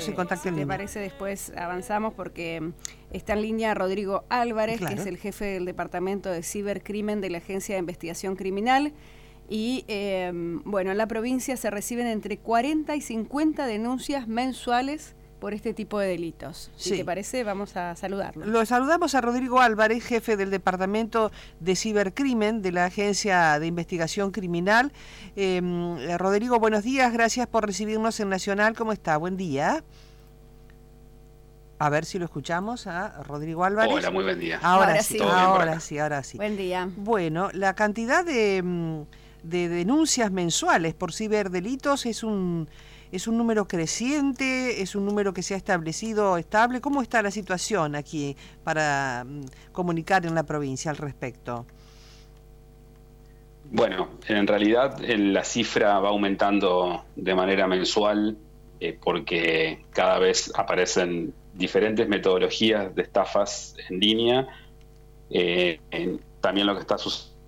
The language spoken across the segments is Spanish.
en contacto en línea. Si te parece, después avanzamos porque está en línea Rodrigo Álvarez, claro, que es el jefe del Departamento de Cibercrimen de la Agencia de Investigación Criminal. Y bueno, en la provincia se reciben entre 40 y 50 denuncias mensuales por este tipo de delitos. Si te parece, vamos a saludarlo. Lo saludamos a Rodrigo Álvarez, jefe del Departamento de Cibercrimen de la Agencia de Investigación Criminal. Rodrigo, buenos días, gracias por recibirnos en Nacional. ¿Cómo está? Buen día. A ver si lo escuchamos a Rodrigo Álvarez. Hola, muy buen día. Ahora sí. Buen día. Bueno, la cantidad de denuncias mensuales por ciberdelitos es un número creciente, es un número que se ha establecido estable. ¿Cómo está la situación aquí para comunicar en la provincia al respecto? Bueno, en realidad la cifra va aumentando de manera mensual porque cada vez aparecen diferentes metodologías de estafas en línea. También lo que está sucediendo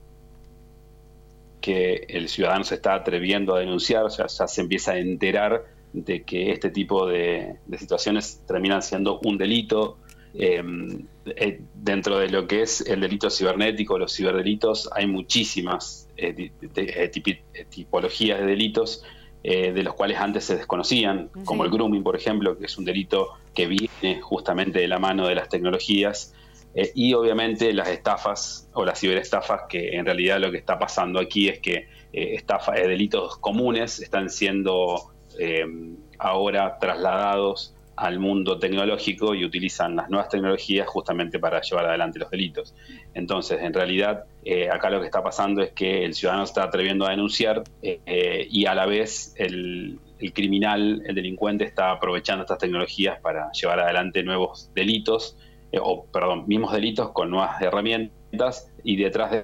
que el ciudadano se está atreviendo a denunciar, o sea, ya se empieza a enterar de que este tipo de situaciones terminan siendo un delito. Dentro de lo que es el delito cibernético, los ciberdelitos, hay muchísimas tipologías de delitos de los cuales antes se desconocían, como el grooming, por ejemplo, que es un delito que viene justamente de la mano de las tecnologías. Y obviamente las estafas o las ciberestafas, que en realidad lo que está pasando aquí es que delitos comunes están siendo ahora trasladados al mundo tecnológico y utilizan las nuevas tecnologías justamente para llevar adelante los delitos. Entonces, en realidad, acá lo que está pasando es que el ciudadano se está atreviendo a denunciar y a la vez el criminal, el delincuente, está aprovechando estas tecnologías para llevar adelante nuevos delitos, mismos delitos con nuevas herramientas, y detrás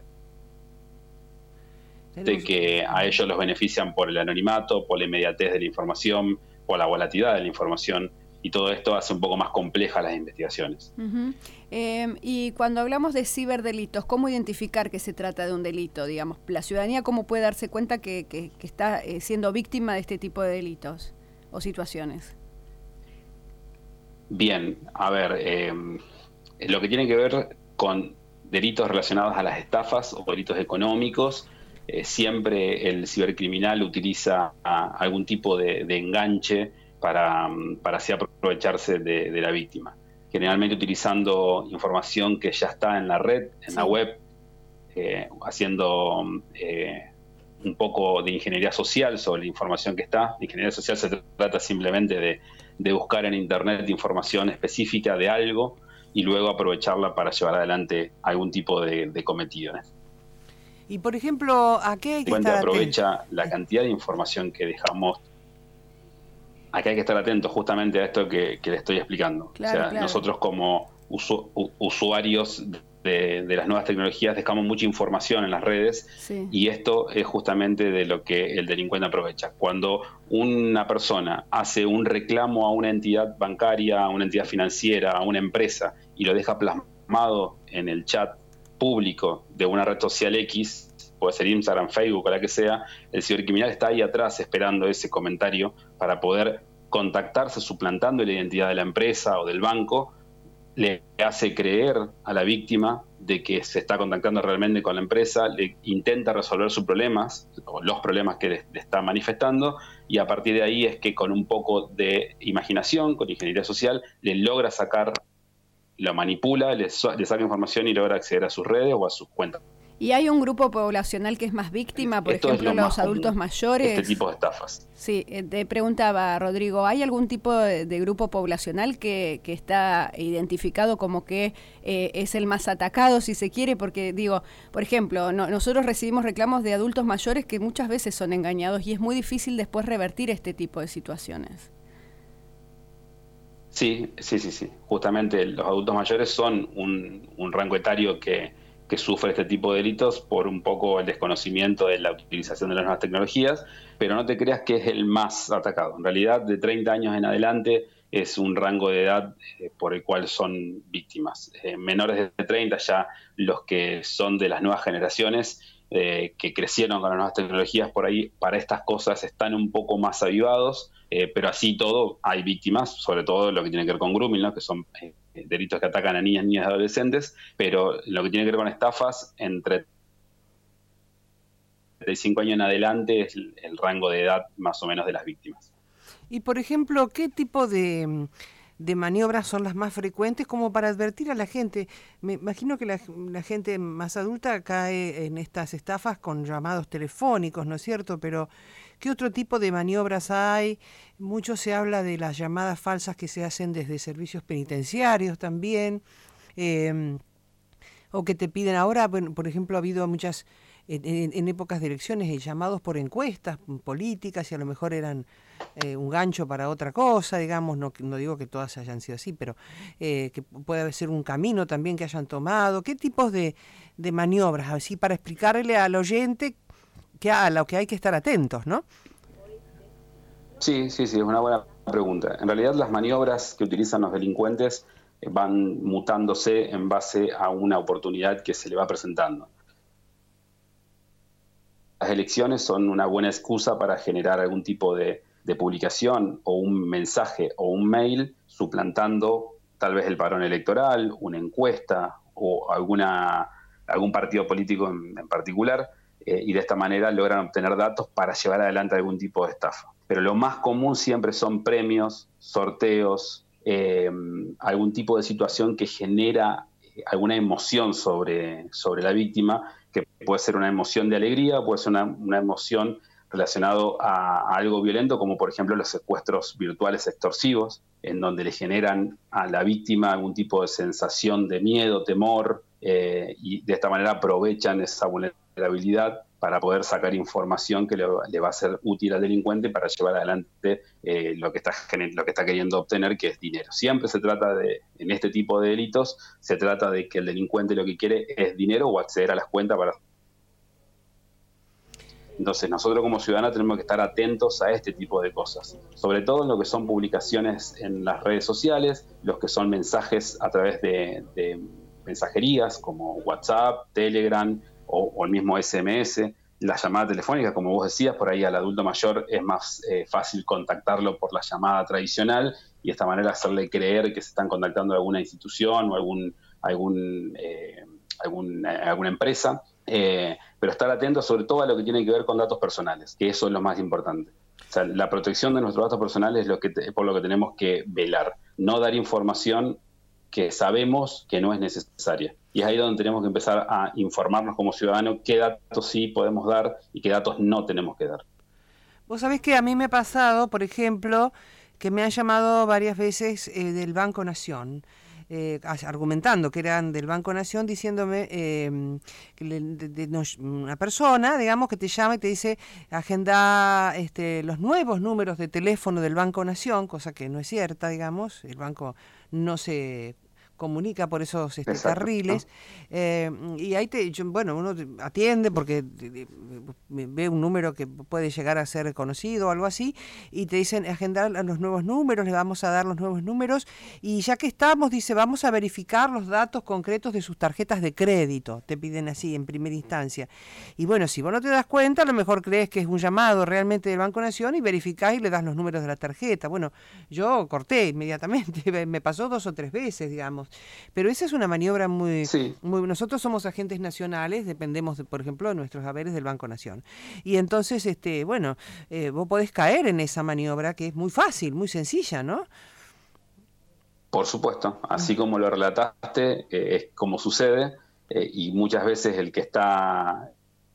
de que a ellos los benefician por el anonimato, por la inmediatez de la información, por la volatilidad de la información, y todo esto hace un poco más complejas las investigaciones. Y cuando hablamos de ciberdelitos, ¿cómo identificar que se trata de un delito? Digamos, la ciudadanía, ¿cómo puede darse cuenta que está siendo víctima de este tipo de delitos o situaciones? Bien, a ver, lo que tiene que ver con delitos relacionados a las estafas o delitos económicos, siempre el cibercriminal utiliza algún tipo de enganche para así aprovecharse de la víctima. Generalmente utilizando información que ya está en la red, en la web, haciendo un poco de ingeniería social sobre la información que está. Ingeniería social se trata simplemente de buscar en Internet información específica de algo y luego aprovecharla para llevar adelante algún tipo de cometido. Y, por ejemplo, ¿a qué hay que estar atento? Aprovecha la cantidad de información que dejamos. Acá hay que estar atentos justamente a esto que le estoy explicando. Claro. Nosotros como usuarios de las nuevas tecnologías dejamos mucha información en las redes, y esto es justamente de lo que el delincuente aprovecha. Cuando una persona hace un reclamo a una entidad bancaria, a una entidad financiera, a una empresa, y lo deja plasmado en el chat público de una red social X, puede ser Instagram, Facebook o la que sea, el cibercriminal está ahí atrás esperando ese comentario para poder contactarse suplantando la identidad de la empresa o del banco. Le hace creer a la víctima de que se está contactando realmente con la empresa, le intenta resolver sus problemas o los problemas que le está manifestando, y a partir de ahí es que con un poco de imaginación, con ingeniería social, le logra sacar, lo manipula, le saca información y logra acceder a sus redes o a sus cuentas. ¿Y hay un grupo poblacional que es más víctima, por ejemplo, los adultos mayores? Este tipo de estafas. Sí, te preguntaba, Rodrigo, ¿hay algún tipo de grupo poblacional que está identificado como que es el más atacado, si se quiere? Porque, digo, por ejemplo, nosotros recibimos reclamos de adultos mayores que muchas veces son engañados y es muy difícil después revertir este tipo de situaciones. Sí. Justamente los adultos mayores son un rango etario que sufre este tipo de delitos por un poco el desconocimiento de la utilización de las nuevas tecnologías, pero no te creas que es el más atacado. En realidad, de 30 años en adelante es un rango de edad por el cual son víctimas. Menores de 30, ya los que son de las nuevas generaciones, que crecieron con las nuevas tecnologías por ahí, para estas cosas están un poco más avivados, pero así todo hay víctimas, sobre todo lo que tiene que ver con grooming, ¿no? Que son delitos que atacan a niñas y adolescentes, pero lo que tiene que ver con estafas, entre 35 años en adelante es el rango de edad más o menos de las víctimas. Y, por ejemplo, ¿qué tipo de maniobras son las más frecuentes como para advertir a la gente? Me imagino que la gente más adulta cae en estas estafas con llamados telefónicos, ¿no es cierto? Pero ¿qué otro tipo de maniobras hay? Mucho se habla de las llamadas falsas que se hacen desde servicios penitenciarios también, o que te piden ahora, bueno, por ejemplo, ha habido muchas, en épocas de elecciones, llamados por encuestas políticas y a lo mejor eran un gancho para otra cosa, digamos, no digo que todas hayan sido así, pero que puede ser un camino también que hayan tomado. ¿Qué tipos de maniobras? Así para explicarle al oyente que a lo que hay que estar atentos, ¿no? Sí, es una buena pregunta. En realidad las maniobras que utilizan los delincuentes van mutándose en base a una oportunidad que se le va presentando. Las elecciones son una buena excusa para generar algún tipo de publicación o un mensaje o un mail suplantando tal vez el padrón electoral, una encuesta o algún partido político en particular, y de esta manera logran obtener datos para llevar adelante algún tipo de estafa. Pero lo más común siempre son premios, sorteos, algún tipo de situación que genera alguna emoción sobre la víctima, que puede ser una emoción de alegría, puede ser una emoción relacionado a algo violento, como por ejemplo los secuestros virtuales extorsivos, en donde le generan a la víctima algún tipo de sensación de miedo, temor, y de esta manera aprovechan esa vulnerabilidad para poder sacar información que le va a ser útil al delincuente para llevar adelante lo que está queriendo obtener, que es dinero. Siempre se trata en este tipo de delitos, se trata de que el delincuente lo que quiere es dinero o acceder a las cuentas para... Entonces nosotros como ciudadanos tenemos que estar atentos a este tipo de cosas, sobre todo en lo que son publicaciones en las redes sociales, los que son mensajes a través de mensajerías como WhatsApp, Telegram o el mismo SMS, la llamada telefónica, como vos decías, por ahí al adulto mayor es más fácil contactarlo por la llamada tradicional y de esta manera hacerle creer que se están contactando a alguna institución o alguna empresa. Pero estar atentos sobre todo a lo que tiene que ver con datos personales, que eso es lo más importante. O sea, la protección de nuestros datos personales es por lo que tenemos que velar, no dar información que sabemos que no es necesaria. Y es ahí donde tenemos que empezar a informarnos como ciudadanos qué datos sí podemos dar y qué datos no tenemos que dar. Vos sabés que a mí me ha pasado, por ejemplo, que me han llamado varias veces del Banco Nación, argumentando que eran del Banco Nación, diciéndome una persona, digamos, que te llama y te dice agenda los nuevos números de teléfono del Banco Nación, cosa que no es cierta, digamos, el banco no se comunica por esos carriles, y ahí uno atiende porque ve un número que puede llegar a ser conocido o algo así, y te dicen agendar los nuevos números, le vamos a dar los nuevos números, y ya que estamos, dice, vamos a verificar los datos concretos de sus tarjetas de crédito, te piden así en primera instancia. Y bueno, si vos no te das cuenta, a lo mejor crees que es un llamado realmente del Banco Nación y verificás y le das los números de la tarjeta. Bueno, yo corté inmediatamente, me pasó 2 o 3 veces, digamos. Pero esa es una maniobra muy... Nosotros somos agentes nacionales, dependemos, por ejemplo, de nuestros haberes del Banco Nación. Y entonces, vos podés caer en esa maniobra que es muy fácil, muy sencilla, ¿no? Por supuesto, así como lo relataste, es como sucede, y muchas veces el que está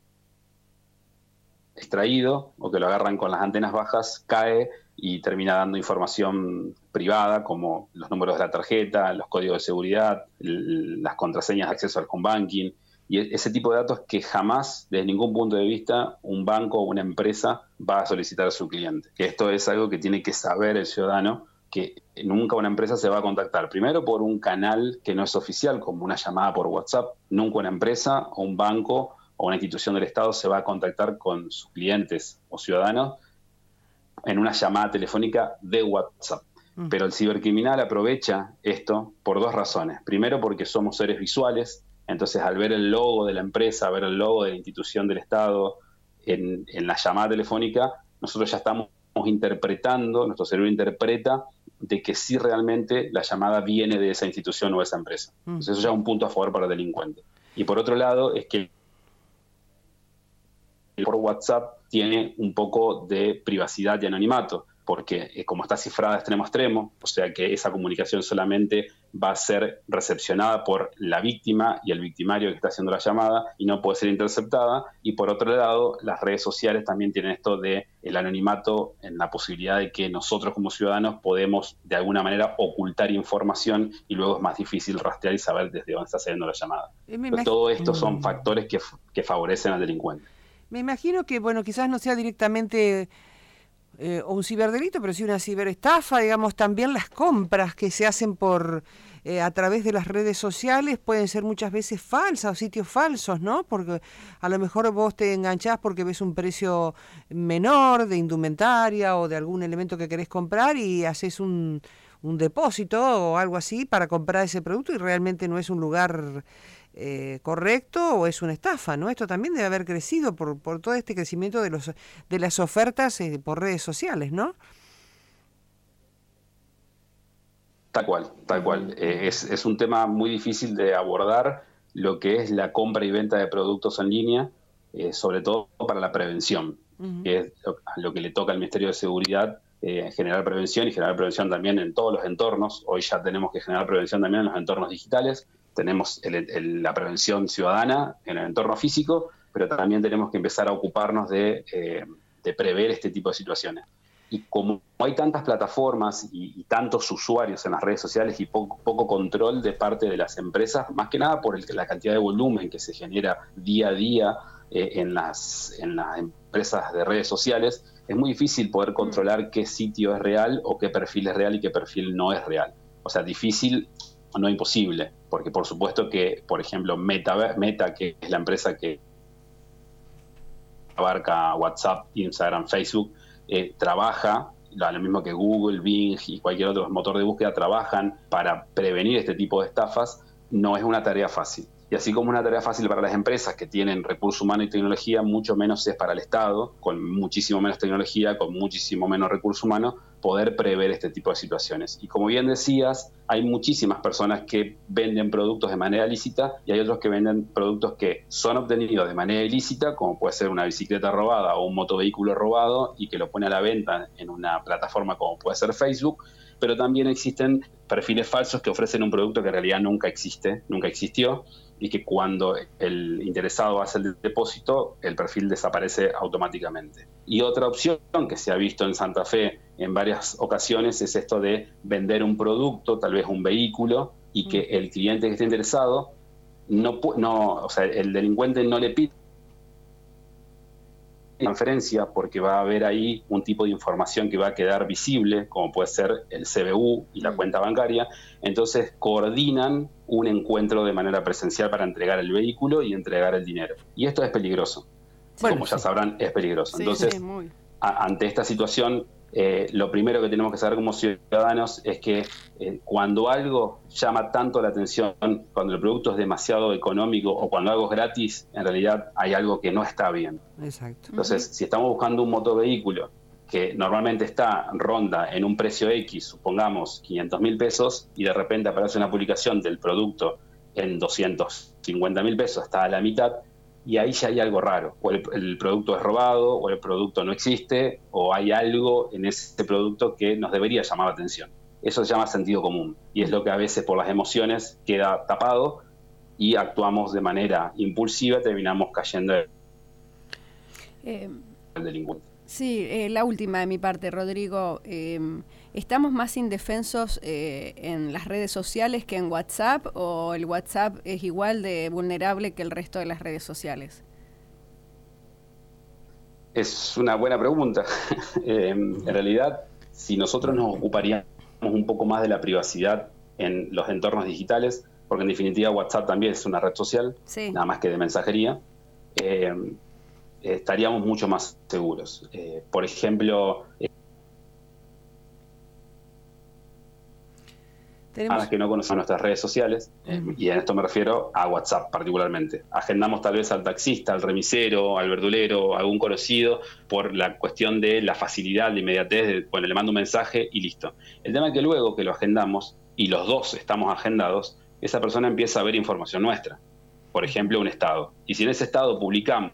extraído o que lo agarran con las antenas bajas cae y termina dando información privada como los números de la tarjeta, los códigos de seguridad, las contraseñas de acceso al home banking y ese tipo de datos que jamás, desde ningún punto de vista, un banco o una empresa va a solicitar a su cliente. Que esto es algo que tiene que saber el ciudadano, que nunca una empresa se va a contactar, primero por un canal que no es oficial, como una llamada por WhatsApp. Nunca una empresa o un banco o una institución del Estado se va a contactar con sus clientes o ciudadanos en una llamada telefónica de WhatsApp. Pero el cibercriminal aprovecha esto por 2 razones. Primero, porque somos seres visuales, Entonces, al ver el logo de la empresa, ver el logo de la institución del Estado en la llamada telefónica, nosotros ya estamos interpretando, nuestro cerebro interpreta de que sí realmente la llamada viene de esa institución o de esa empresa. Entonces, eso ya es un punto a favor para el delincuente. Y por otro lado, es que por WhatsApp tiene un poco de privacidad y anonimato, porque como está cifrada extremo a extremo, o sea que esa comunicación solamente va a ser recepcionada por la víctima y el victimario que está haciendo la llamada y no puede ser interceptada. Y por otro lado, las redes sociales también tienen esto de el anonimato, en la posibilidad de que nosotros como ciudadanos podemos de alguna manera ocultar información y luego es más difícil rastrear y saber desde dónde está saliendo la llamada. Pero todo esto son factores que favorecen al delincuente. Me imagino que, bueno, quizás no sea directamente o un ciberdelito, pero sí una ciberestafa, digamos. También las compras que se hacen a través de las redes sociales pueden ser muchas veces falsas o sitios falsos, ¿no? Porque a lo mejor vos te enganchás porque ves un precio menor de indumentaria o de algún elemento que querés comprar y haces un depósito o algo así para comprar ese producto y realmente no es un lugar correcto o es una estafa, ¿no? Esto también debe haber crecido por todo este crecimiento de las ofertas por redes sociales, ¿no? Tal cual. Es un tema muy difícil de abordar, lo que es la compra y venta de productos en línea, sobre todo para la prevención, que es lo que le toca al Ministerio de Seguridad, generar prevención y generar prevención también en todos los entornos. Hoy ya tenemos que generar prevención también en los entornos digitales. Tenemos la prevención ciudadana en el entorno físico, pero también tenemos que empezar a ocuparnos de prever este tipo de situaciones. Y como hay tantas plataformas y tantos usuarios en las redes sociales y poco control de parte de las empresas, más que nada por la cantidad de volumen que se genera día a día en las empresas de redes sociales, es muy difícil poder controlar qué sitio es real o qué perfil es real y qué perfil no es real. O sea, difícil, no imposible, porque por supuesto que, por ejemplo, Meta, que es la empresa que abarca WhatsApp, Instagram, Facebook, trabaja, lo mismo que Google, Bing y cualquier otro motor de búsqueda, trabajan para prevenir este tipo de estafas. No es una tarea fácil. Y así como una tarea fácil para las empresas que tienen recursos humanos y tecnología, mucho menos es para el Estado, con muchísimo menos tecnología, con muchísimo menos recursos humanos, poder prever este tipo de situaciones. Y como bien decías, hay muchísimas personas que venden productos de manera lícita y hay otros que venden productos que son obtenidos de manera ilícita, como puede ser una bicicleta robada o un motovehículo robado y que lo pone a la venta en una plataforma como puede ser Facebook, pero también existen perfiles falsos que ofrecen un producto que en realidad nunca existió, y que cuando el interesado hace el depósito, el perfil desaparece automáticamente. Y otra opción que se ha visto en Santa Fe en varias ocasiones es esto de vender un producto, tal vez un vehículo, y que el cliente que esté interesado, o sea, el delincuente no le pide transferencia porque va a haber ahí un tipo de información que va a quedar visible, como puede ser el CBU y la cuenta bancaria. Entonces coordinan un encuentro de manera presencial para entregar el vehículo y entregar el dinero. Y esto es peligroso. Bueno, como ya sabrán, es peligroso. Sí, entonces, ante esta situación, lo primero que tenemos que saber como ciudadanos es que cuando algo llama tanto la atención, cuando el producto es demasiado económico o cuando algo es gratis, en realidad hay algo que no está bien. Exacto. Entonces, si estamos buscando un motovehículo que normalmente ronda en un precio X, supongamos 500.000 pesos, y de repente aparece una publicación del producto en 250.000 pesos, está a la mitad, y ahí ya hay algo raro. O el producto es robado, o el producto no existe, o hay algo en ese producto que nos debería llamar la atención. Eso se llama sentido común, y es lo que a veces por las emociones queda tapado y actuamos de manera impulsiva, terminamos cayendo el delincuente. Sí, la última de mi parte, Rodrigo. ¿Estamos más indefensos en las redes sociales que en WhatsApp o el WhatsApp es igual de vulnerable que el resto de las redes sociales? Es una buena pregunta. En realidad, si nosotros nos ocuparíamos un poco más de la privacidad en los entornos digitales, porque en definitiva WhatsApp también es una red social, sí, nada más que de mensajería, estaríamos mucho más seguros. Por ejemplo... que no conocemos nuestras redes sociales, y en esto me refiero a WhatsApp particularmente. Agendamos tal vez al taxista, al remisero, al verdulero, a algún conocido, por la cuestión de la facilidad, la inmediatez, bueno, le mando un mensaje y listo. El tema es que luego que lo agendamos, y los dos estamos agendados, esa persona empieza a ver información nuestra. Por ejemplo, un estado. Y si en ese estado publicamos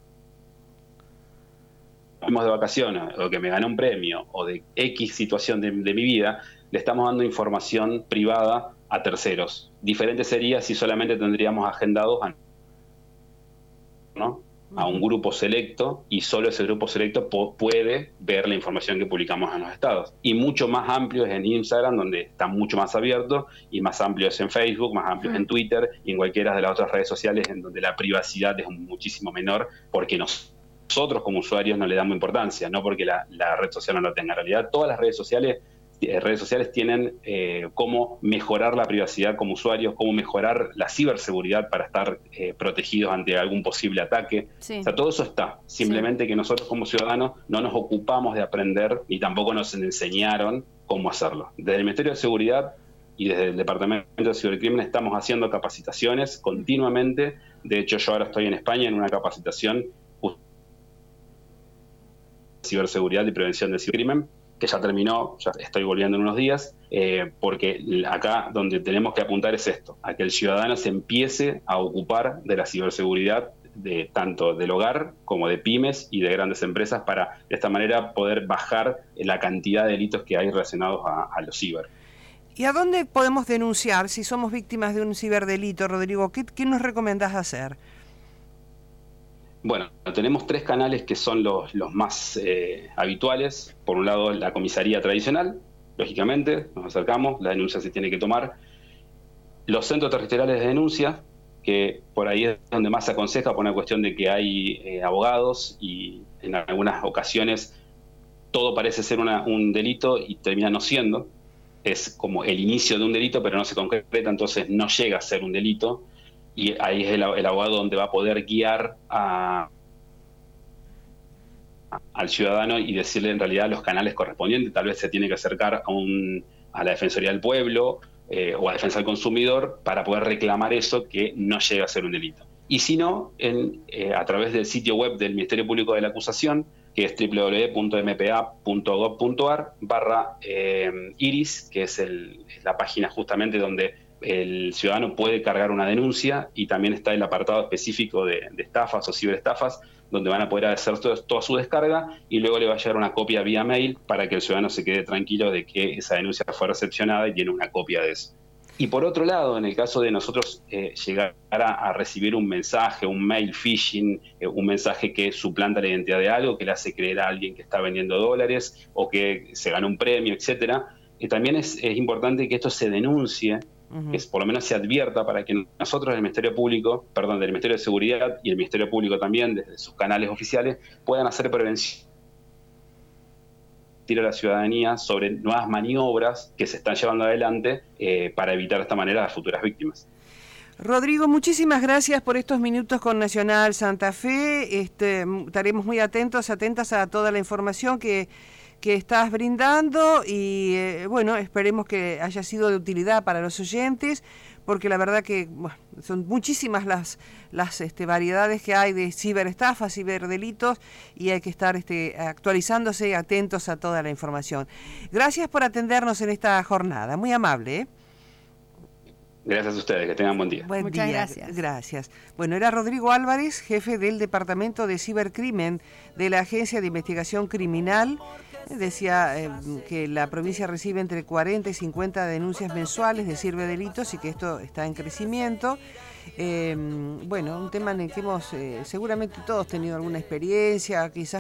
de vacaciones, o que me gané un premio, o de X situación de mi vida, le estamos dando información privada a terceros. Diferente sería si solamente tendríamos agendados a un grupo selecto, y solo ese grupo selecto puede ver la información que publicamos en los estados. Y mucho más amplio es en Instagram, donde está mucho más abierto, y más amplio es en Facebook, más amplio es en Twitter, y en cualquiera de las otras redes sociales en donde la privacidad es muchísimo menor, porque nosotros como usuarios no le damos importancia, no porque la red social no la tenga. En realidad, todas las redes sociales tienen cómo mejorar la privacidad como usuarios, cómo mejorar la ciberseguridad para estar protegidos ante algún posible ataque. Sí. O sea, todo eso está. Simplemente que nosotros como ciudadanos no nos ocupamos de aprender, ni tampoco nos enseñaron cómo hacerlo. Desde el Ministerio de Seguridad y desde el Departamento de Cibercrimen estamos haciendo capacitaciones continuamente. De hecho, yo ahora estoy en España en una capacitación de ciberseguridad y prevención del cibercrimen, que ya terminó, ya estoy volviendo en unos días, porque acá donde tenemos que apuntar es esto, a que el ciudadano se empiece a ocupar de la ciberseguridad, tanto del hogar como de pymes y de grandes empresas, para de esta manera poder bajar la cantidad de delitos que hay relacionados a los ciber. ¿Y a dónde podemos denunciar si somos víctimas de un ciberdelito, Rodrigo? ¿Qué nos recomendás hacer? Bueno, tenemos 3 canales que son los más habituales. Por un lado, la comisaría tradicional, lógicamente, nos acercamos, la denuncia se tiene que tomar. Los centros territoriales de denuncia, que por ahí es donde más se aconseja, por una cuestión de que hay abogados, y en algunas ocasiones todo parece ser un delito y termina no siendo. Es como el inicio de un delito, pero no se concreta, entonces no llega a ser un delito. Y ahí es el abogado donde va a poder guiar al ciudadano y decirle en realidad los canales correspondientes. Tal vez se tiene que acercar a la Defensoría del Pueblo o a Defensa del Consumidor para poder reclamar eso, que no llega a ser un delito. Y si no, a través del sitio web del Ministerio Público de la Acusación, que es www.mpa.gov.ar/iris, que es la página justamente donde el ciudadano puede cargar una denuncia, y también está el apartado específico de estafas o ciberestafas, donde van a poder hacer toda su descarga, y luego le va a llegar una copia vía mail para que el ciudadano se quede tranquilo de que esa denuncia fue recepcionada y tiene una copia de eso. Y por otro lado, en el caso de nosotros llegar a recibir un mensaje, un mail phishing, un mensaje que suplanta la identidad de algo, que le hace creer a alguien que está vendiendo dólares o que se ganó un premio, etcétera, también es importante que esto se denuncie, que por lo menos se advierta, para que nosotros del Ministerio de Seguridad y el Ministerio Público también, desde sus canales oficiales, puedan hacer prevención a la ciudadanía sobre nuevas maniobras que se están llevando adelante para evitar de esta manera a futuras víctimas. Rodrigo, muchísimas gracias por estos minutos con Nacional Santa Fe. Estaremos muy atentas a toda la información que estás brindando, y bueno, esperemos que haya sido de utilidad para los oyentes, porque la verdad que son muchísimas las variedades que hay de ciberestafas, ciberdelitos, y hay que estar actualizándose y atentos a toda la información. Gracias por atendernos en esta jornada, muy amable, ¿eh? Gracias a ustedes, que tengan buen día. Muchas gracias. Gracias. Bueno, era Rodrigo Álvarez, jefe del Departamento de Cibercrimen de la Agencia de Investigación Criminal. Decía que la provincia recibe entre 40 y 50 denuncias mensuales de ciberdelitos, y que esto está en crecimiento. Bueno, un tema en el que hemos seguramente todos tenido alguna experiencia, quizás